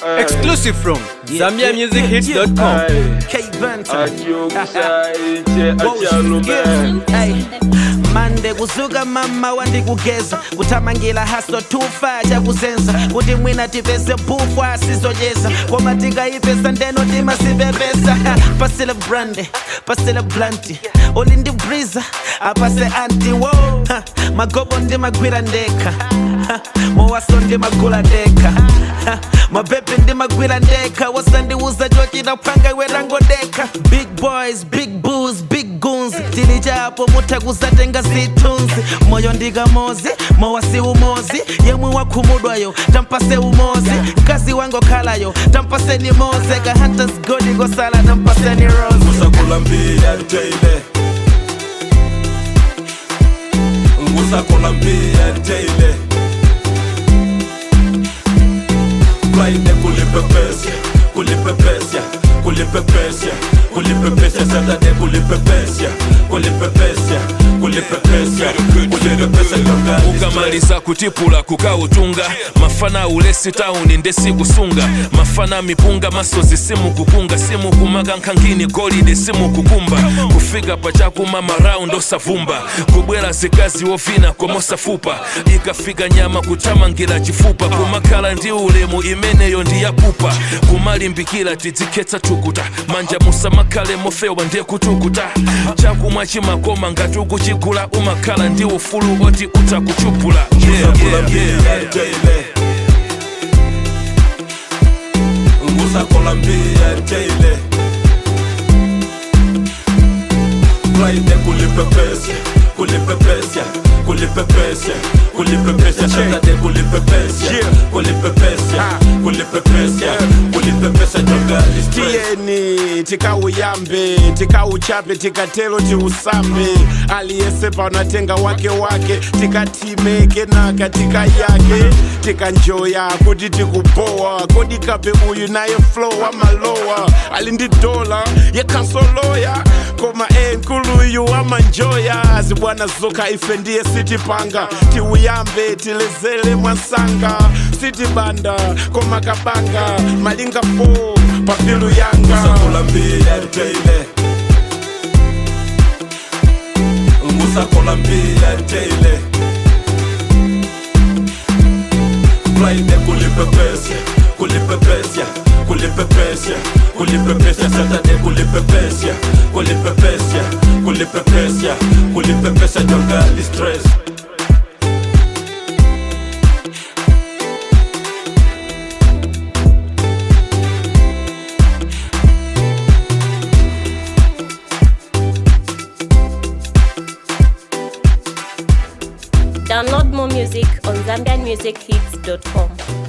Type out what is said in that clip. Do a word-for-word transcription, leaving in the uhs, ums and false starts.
Exclusive from Zambia Music Hits dot com. Mande kuzuka mama wandikugeza kuthamangira haso tufa chakuzenza kuti mwina tipeze bufu asizojeza koma tikayipesa ndeno timasipepesa pasile brande pasile blanti oli ndi briza apase anti wo magobo ndimagwira ndekha mowaso ndimagula ndekha mabebi ndimagwira ndekha wasandiuza chochita phanga iwe rangodekha. Big boys, big booze, big goons tili chapo mutakuzatenga zitunzi moyo ndikamozi mowasi umozi yemwe wakhumudwayo tampase umozi mkazi wango khalayo tampaseni moze ka hunters godi kosala tampaseni rose ngusakolambia daily ngusakolambia daily Friday kulipepesya kulipepesya kulipepesya kulipepesya Saturday kulipepesya kulipepesya kulipepesya kulipepesya ukamaliza kutipula kukautunga mafana ulesi tauni ndesi kusunga mafana mipunga masozi simu kukunga simu kumaga nkangini golide simu kukumba kufika pachakuma maraundo savumba kubwera zikazi ofina komosa fupa ikafika nyama kuchamangira chifupa kumakala ndi ulemu imeneyo ndiyapupa kumalimbikira tizikhetsa tukuta manja musamakale mofewa ndiye kutukuta chakumwa chimakoma ngati ukuchigula umakhala ndi ufulu oti utakuchupula. ngusakolambia daily Friday kulipepesya kulipepesya kulipepesya kulipepesya Saturday kulipepesya kulipepesya kulipepesya kulipepesya jongali tieni tikauyambe tikauchape tikatelo tiusambe aliyese panatenga wake wake tikatimeke naka tika yake tikanjoya kuti tikupoa kodi kape uyu naye flow amalowa alindi dola yekansoloya koma enkuluyu amanjoya zibwana zoka ife ndiye sitipanga tiuyambe tilezele mwansanga sitibanda koma kabanga malinga fo papilu yanga ngusakolambia daily ngusakolambia daily Friday kulipepesya kulipepesya kulipepesya kulipepesya Saturday kulipepesya kulipepesya kulipepesya kulipepesya jongali stress Download more music on Zambian Music Hits dot com.